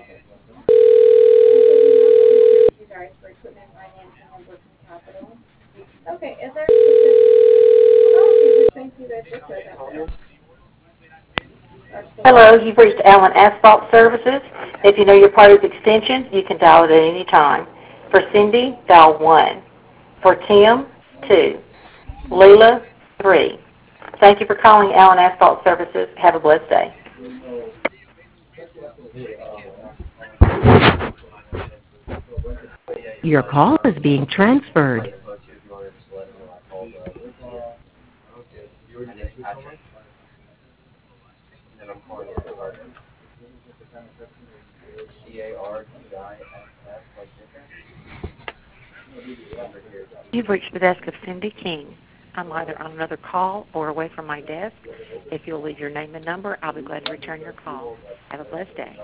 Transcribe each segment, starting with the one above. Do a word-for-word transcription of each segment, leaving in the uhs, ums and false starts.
Hello, you've reached Allen Asphalt Services. If you know your party's extension, you can dial it at any time. For Cindy, dial one. For Tim, two. Leila, three. Thank you for calling Allen Asphalt Services. Have a blessed day. Your call is being transferred. You've reached the desk of Cindy King. I'm either on another call or away from my desk. If you'll leave your name and number, I'll be glad to return your call. Have a blessed day.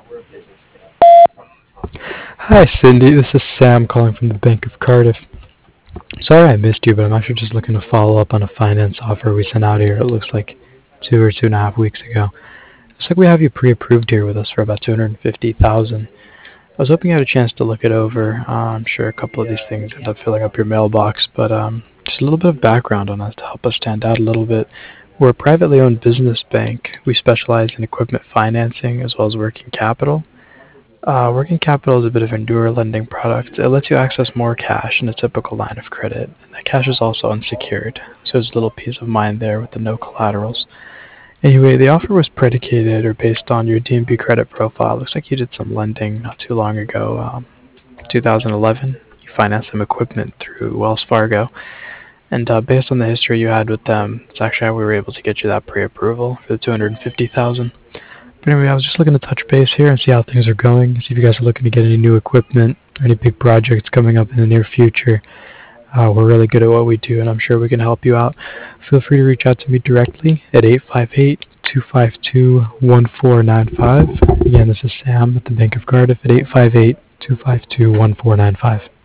Hi, Cindy. This is Sam calling from the Bank of Cardiff. Sorry I missed you, but I'm actually just looking to follow up on a finance offer we sent out here. It looks like two or two and a half weeks ago. Looks like we have you pre-approved here with us for about two hundred fifty thousand dollars. I was hoping you had a chance to look it over. Uh, I'm sure a couple of these things end up filling up your mailbox, but um, just a little bit of background on us to help us stand out a little bit. We're a privately owned business bank. We specialize in equipment financing as well as working capital. Uh, working capital is a bit of an endure lending product. It lets you access more cash in a typical line of credit. And that cash is also unsecured, so there's a little peace of mind there with the no collaterals. Anyway, the offer was predicated or based on your D and B credit profile. Looks like you did some lending not too long ago, um, two thousand eleven. You financed some equipment through Wells Fargo. And uh, based on the history you had with them, it's actually how we were able to get you that pre-approval for the two hundred fifty thousand dollars. But anyway, I was just looking to touch base here and see how things are going, see if you guys are looking to get any new equipment or any big projects coming up in the near future. Uh, we're really good at what we do, and I'm sure we can help you out. Feel free to reach out to me directly at eight five eight, two five two, one four nine five. Again, this is Sam at the Bank of Cardiff at eight five eight, two five two, one four nine five.